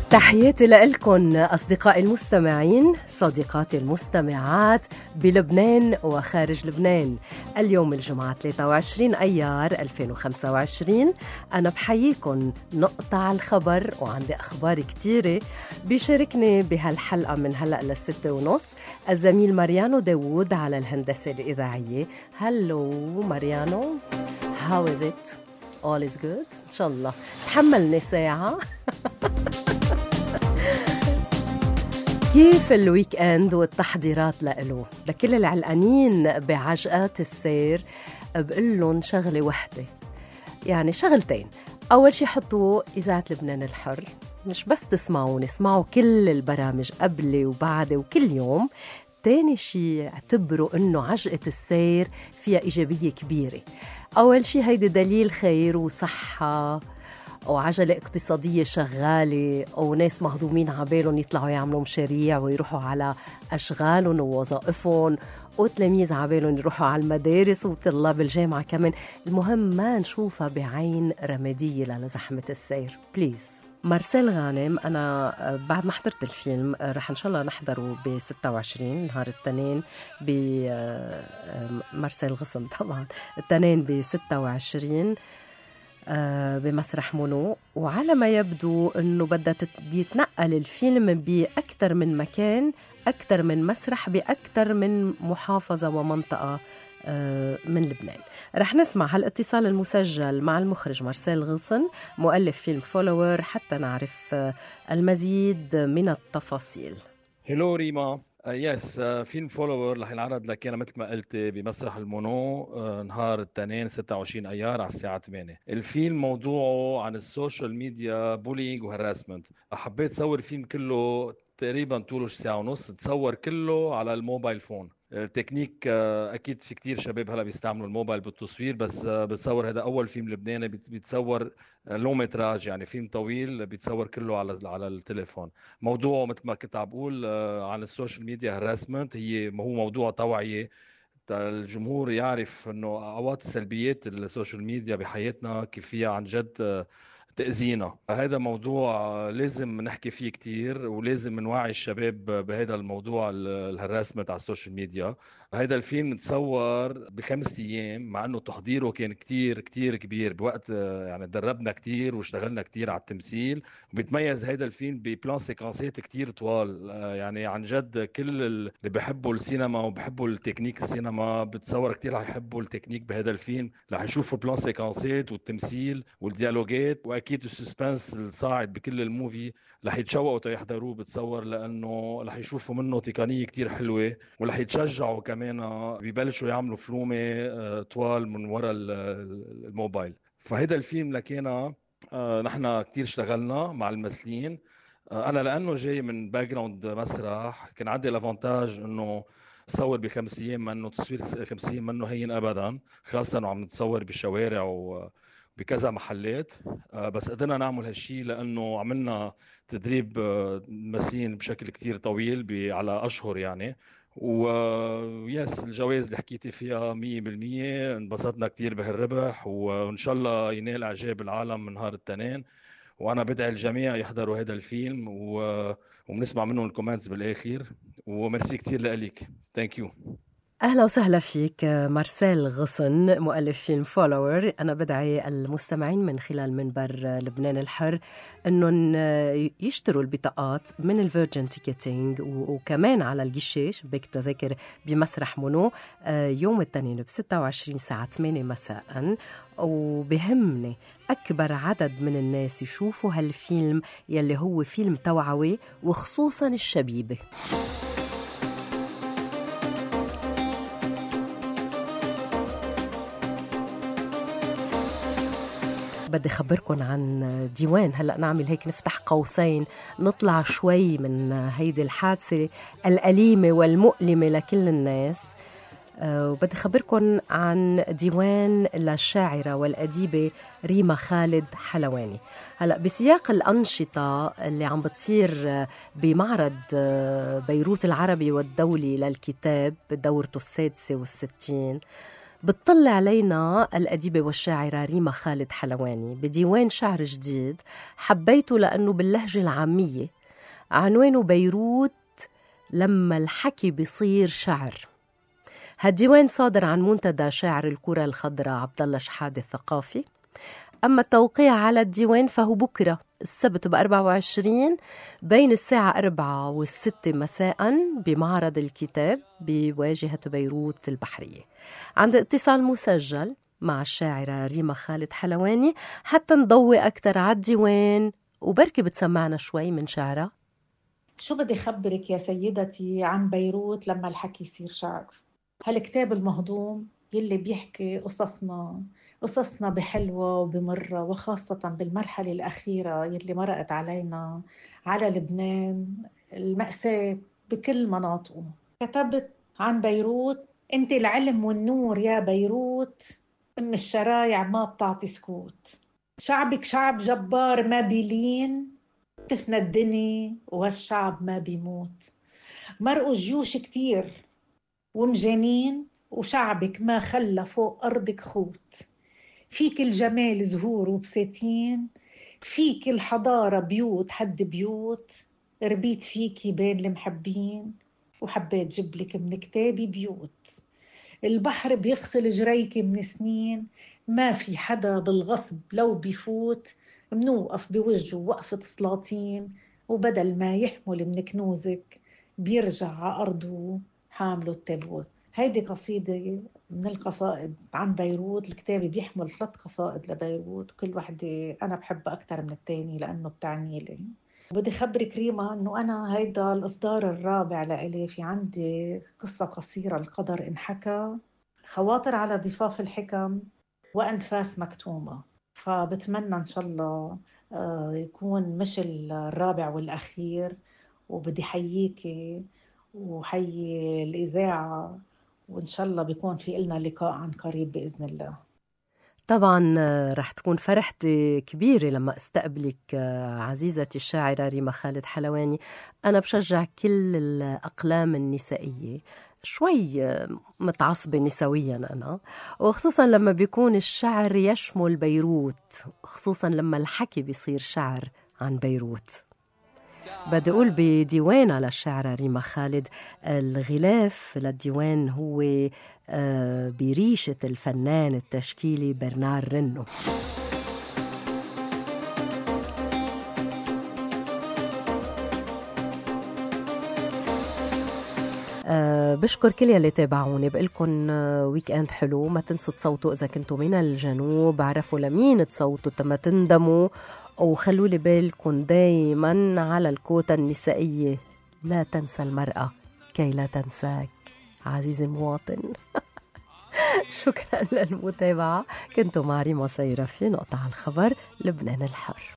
تحياتي لكم أصدقائي المستمعين، صديقاتي المستمعات بلبنان وخارج لبنان. اليوم الجمعة 23 أيار 2025. أنا بحييكم نقطع الخبر وعندي أخبار كتيرة. بيشاركني بهالحلقة من هلأ ل6:30 الزميل ماريانو داوود على الهندسة الإذاعية. هلو ماريانو، how is it? All is good إن شاء الله. تحملني ساعة. كيف الويك اند والتحضيرات لإله؟ لكل العلقانين بعجقات السير بقول لهم شغلة وحدة، يعني شغلتين. أول شي حطوا إذاعة لبنان الحر، مش بس تسمعوني، اسمعوا كل البرامج قبلي وبعدي وكل يوم. تاني شي اعتبروا إنه عجقة السير فيها إيجابية كبيرة. أول شي هيدي دليل خير وصحة وعجلة اقتصادية شغالة وناس مهضومين عبالهم يطلعوا يعملوا مشاريع ويروحوا على أشغالهم ووظائفهم، وتلاميذ عبالهم يروحوا على المدارس وطلاب الجامعة كمان. المهم ما نشوفها بعين رمادية لزحمة السير بليز. مارسيل غانم، أنا بعد ما حضرت الفيلم رح إن شاء الله نحضره ب26 نهار التنين مارسيل غصن طبعا التنين ب26 بمسرح مونو. وعلى ما يبدو أنه بدها يتنقل الفيلم بأكثر من مكان، أكثر من مسرح، بأكثر من محافظة ومنطقة من لبنان. رح نسمع هالاتصال المسجل مع المخرج مارسيل غصن مؤلف فيلم فولوور حتى نعرف المزيد من التفاصيل. هلو ريما. يس، فيلم فولوور رح ينعرض لك أنا مثل ما قلت بمسرح المونو نهار الاثنين 26 أيار على الساعة 8. الفيلم موضوعه عن السوشيال ميديا بولينج وهراسمنت. حبيت صور الفيلم كله تقريبا طوله ساعة ونص، تصور كله على الموبايل فون. التكنيك اكيد في كتير شباب هلا بيستعملوا الموبايل بالتصوير، بس بتصور هذا اول فيلم لبناني بيتصور لو متراج، يعني فيلم طويل بيتصور كله على التليفون. موضوعه مثل ما كنت عم بقول عن السوشيال ميديا هراسمنت، هو موضوع توعية. الجمهور يعرف انه اوقات سلبيات السوشيال ميديا بحياتنا كيف فيها عن جد تأذينا. هذا موضوع لازم نحكي فيه كتير، ولازم نوعي الشباب بهذا الموضوع الهراسمنت على السوشيال ميديا. هذا الفيلم تصور ب5 أيام، مع أنه تحضيره كان كتير كتير كبير بوقت، يعني دربنا كتير واشتغلنا كتير على التمثيل. وبيتميز هذا الفيلم ببلان سيكانسات كتير طوال، يعني عن جد كل اللي بيحبوا السينما وبيحبوا التكنيك السينما بتصور كتير رح يحبوا التكنيك بهذا الفيلم. رح يشوفوا بلان سيكانسات والتمثيل والديالوجات، واكيد السسبنس الصاعد بكل الموفي رح يتشوقوا تيحضروه بتصور، لانه رح يشوفوا منه تقنيه كتير حلوه، ورح يتشجعوا كمان ببلشوا يعملوا فلومه طوال من وراء الموبايل. فهذا الفيلم لكينا نحن كتير اشتغلنا مع الممثلين. انا لانه جاي من باك جراوند مسرح، كان عندي الافانتاج انه صور ب5 ايام، منه تصوير 5 ايام منه هين ابدا، خاصه وعم نتصور بشوارع وبكذا محلات. بس قدرنا نعمل هالشي لانه عملنا تدريب ممثلين بشكل كتير طويل على اشهر يعني. ويس، الجوائز اللي حكيتي فيها 100%، انبسطنا كتير بهالربح، وان شاء الله ينال اعجاب العالم من نهار الاثنين. وانا بدعي الجميع يحضروا هذا الفيلم وبنسمع منهم الكومنتس بالاخير. وميرسي كتير لك. ثانك يو. أهلا وسهلا فيك مارسيل غصن مؤلف فيلم فولوور. أنا بدعي المستمعين من خلال منبر لبنان الحر أنهم يشتروا البطاقات من الفيرجن تيكيتينج، وكمان على الجيشيش بيك تذاكر بمسرح مونو يوم الاثنين ب26 ساعة 8 مساء. وبهمني أكبر عدد من الناس يشوفوا هالفيلم يلي هو فيلم توعوي، وخصوصا الشبيبة. بدي أخبركن عن ديوان. هلأ نعمل هيك، نفتح قوسين، نطلع شوي من هيدي الحادثة الأليمة والمؤلمة لكل الناس. وبدي أخبركن عن ديوان للشاعرة والأديبة ريما خالد حلواني. هلأ بسياق الأنشطة اللي عم بتصير بمعرض بيروت العربي والدولي للكتاب بدورته 66، بتطل علينا الأديبة والشاعرة ريما خالد حلواني بديوان شعر جديد حبيته لأنه باللهجة العامية، عنوانه بيروت لما الحكي بيصير شعر. هالديوان صادر عن منتدى شاعر الكرة الخضراء عبد الله شحادة الثقافي. أما التوقيع على الديوان فهو بكرة السبت ب24 بين الساعة 4 و6 مساء بمعرض الكتاب بواجهة بيروت البحرية، عند اتصال مسجل مع الشاعرة ريما خالد حلواني حتى نضوي أكتر على الديوان وبركي بتسمعنا شوي من شعرها. شو بدي خبرك يا سيدتي عن بيروت لما الحكي يصير شعر؟ هالكتاب المهضوم يلي بيحكي قصصنا بحلوة وبمرة، وخاصة بالمرحلة الأخيرة يلي مرقت علينا على لبنان، المأساة بكل مناطقه. كتبت عن بيروت: انت العلم والنور يا بيروت، ام الشرايع ما بتعطي سكوت، شعبك شعب جبار ما بيلين، تفنى الدنيا وهالشعب ما بيموت، مرقوا جيوش كتير ومجانين وشعبك ما خلى فوق أرضك خوت، فيك الجمال زهور وبساتين، فيك الحضارة بيوت حد بيوت، ربيت فيكي بين المحبين وحبيت جبلك من كتابي بيوت، البحر بيغسل جريكي من سنين، ما في حدا بالغصب لو بيفوت، منوقف بوجهه وقفة سلاطين، وبدل ما يحمل من كنوزك بيرجع على أرضه حامله التابوت. هيدي قصيدة من القصائد عن بيروت. الكتاب بيحمل 3 قصائد لبيروت، كل واحدة أنا بحبها أكتر من التاني لأنه بتعني لي. بدي خبرك ريما أنه أنا هيدا الإصدار الرابع لإلي، في عندي قصة قصيرة القدر انحكى، خواطر على ضفاف الحكم، وأنفاس مكتومة. فبتمنى إن شاء الله يكون مش الرابع والأخير، وبدي حييكي وحيي الإذاعة، وإن شاء الله بيكون في إلنا لقاء عن قريب بإذن الله. طبعا رح تكون فرحتي كبيرة لما استقبلك عزيزتي الشاعرة ريما خالد حلواني. أنا بشجع كل الأقلام النسائية، شوي متعصبة نسويا أنا، وخصوصا لما بيكون الشعر يشمل بيروت، خصوصا لما الحكي بيصير شعر عن بيروت. بدي أقول بديوان على الشاعرة ريما خالد الغلاف للديوان هو بريشة الفنان التشكيلي برنار رنو. بشكر كل يلي تابعوني، بقلكن ويك اند حلو. ما تنسوا تصوتوا إذا كنتوا من الجنوب، عرفوا لمين تصوتوا تما تندموا، وخلوا لي بالكم دايما على الكوتا النسائية: لا تنسى المرأة كي لا تنساك عزيزي المواطن. شكرا للمتابعة، كنتوا مع ريما سيرة في نقطة على الخبر لبنان الحر.